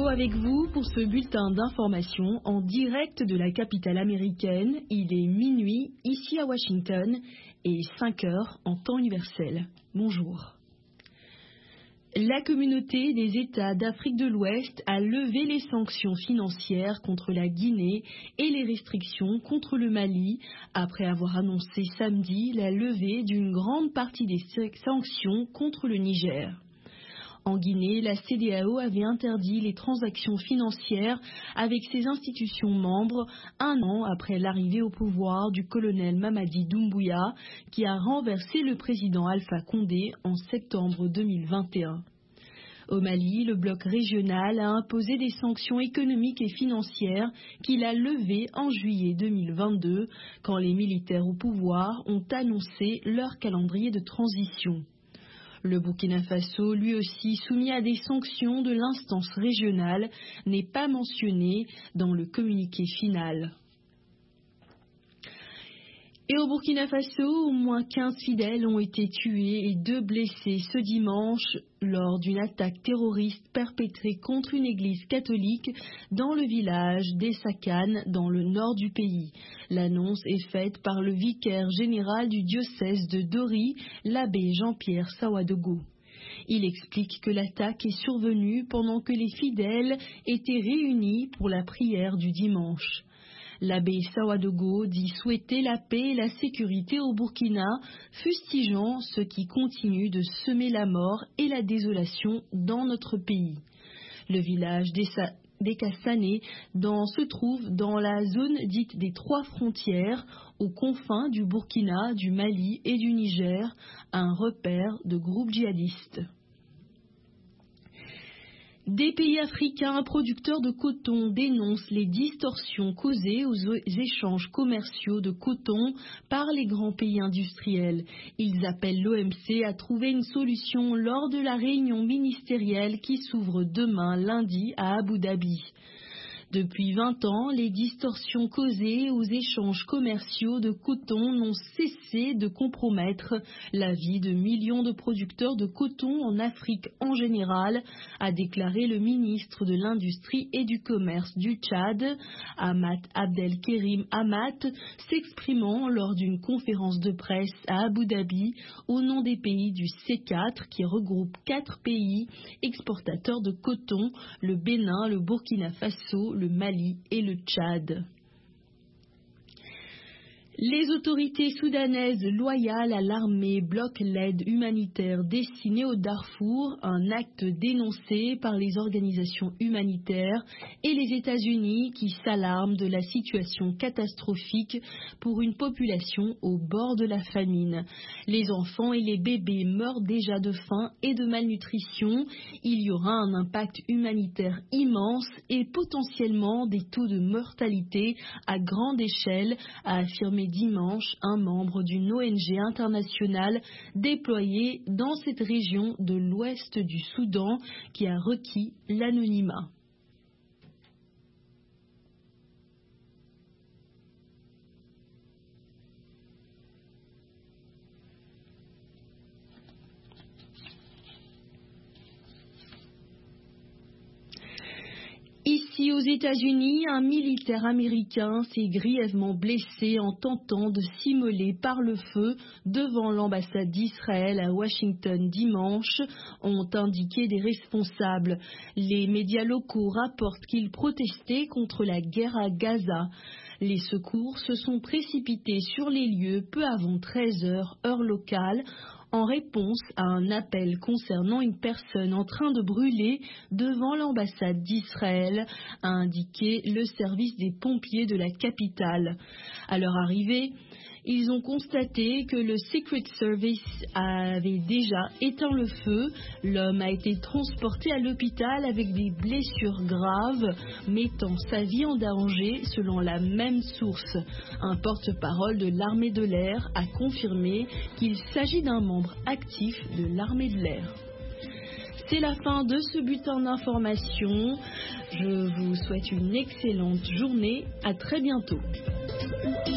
avec vous pour ce bulletin d'information en direct de la capitale américaine. Il est minuit ici à Washington et 5 heures en temps universel. Bonjour. La communauté des États d'Afrique de l'Ouest a levé les sanctions financières contre la Guinée et les restrictions contre le Mali après avoir annoncé samedi la levée d'une grande partie des sanctions contre le Niger. En Guinée, la CEDEAO avait interdit les transactions financières avec ses institutions membres un an après l'arrivée au pouvoir du colonel Mamadi Doumbouya qui a renversé le président Alpha Condé en septembre 2021. Au Mali, le bloc régional a imposé des sanctions économiques et financières qu'il a levées en juillet 2022 quand les militaires au pouvoir ont annoncé leur calendrier de transition. Le Burkina Faso, lui aussi soumis à des sanctions de l'instance régionale, n'est pas mentionné dans le communiqué final. Et au Burkina Faso, au moins 15 fidèles ont été tués et 2 blessés ce dimanche lors d'une attaque terroriste perpétrée contre une église catholique dans le village d'Essakane, dans le nord du pays. L'annonce est faite par le vicaire général du diocèse de Dori, l'abbé Jean-Pierre Sawadogo. Il explique que l'attaque est survenue pendant que les fidèles étaient réunis pour la prière du dimanche. L'abbé Sawadogo dit souhaiter la paix et la sécurité au Burkina, fustigeant ceux qui continuent de semer la mort et la désolation dans notre pays. Le village d'Ekassane se trouve dans la zone dite des 3 frontières, aux confins du Burkina, du Mali et du Niger, un repère de groupes djihadistes. Des pays africains producteurs de coton dénoncent les distorsions causées aux échanges commerciaux de coton par les grands pays industriels. Ils appellent l'OMC à trouver une solution lors de la réunion ministérielle qui s'ouvre demain lundi à Abu Dhabi. Depuis 20 ans, les distorsions causées aux échanges commerciaux de coton n'ont cessé de compromettre la vie de millions de producteurs de coton en Afrique en général, a déclaré le ministre de l'Industrie et du Commerce du Tchad, Ahmad Abdelkerim Ahmad, s'exprimant lors d'une conférence de presse à Abu Dhabi au nom des pays du C4 qui regroupe 4 pays exportateurs de coton, le Bénin, le Burkina Faso, le Mali et le Tchad. Les autorités soudanaises loyales à l'armée bloquent l'aide humanitaire destinée au Darfour, un acte dénoncé par les organisations humanitaires et les États-Unis qui s'alarment de la situation catastrophique pour une population au bord de la famine. Les enfants et les bébés meurent déjà de faim et de malnutrition. Il y aura un impact humanitaire immense et potentiellement des taux de mortalité à grande échelle, a affirmé dimanche un membre d'une ONG internationale déployée dans cette région de l'ouest du Soudan qui a requis l'anonymat. Ici aux États-Unis, un militaire américain s'est grièvement blessé en tentant de s'immoler par le feu devant l'ambassade d'Israël à Washington dimanche, ont indiqué des responsables. Les médias locaux rapportent qu'il protestait contre la guerre à Gaza. Les secours se sont précipités sur les lieux peu avant 13 heures, heure locale, en réponse à un appel concernant une personne en train de brûler devant l'ambassade d'Israël, a indiqué le service des pompiers de la capitale. À leur arrivée, ils ont constaté que le Secret Service avait déjà éteint le feu. L'homme a été transporté à l'hôpital avec des blessures graves, mettant sa vie en danger selon la même source. Un porte-parole de l'armée de l'air a confirmé qu'il s'agit d'un membre actif de l'armée de l'air. C'est la fin de ce bulletin d'information. Je vous souhaite une excellente journée. À très bientôt.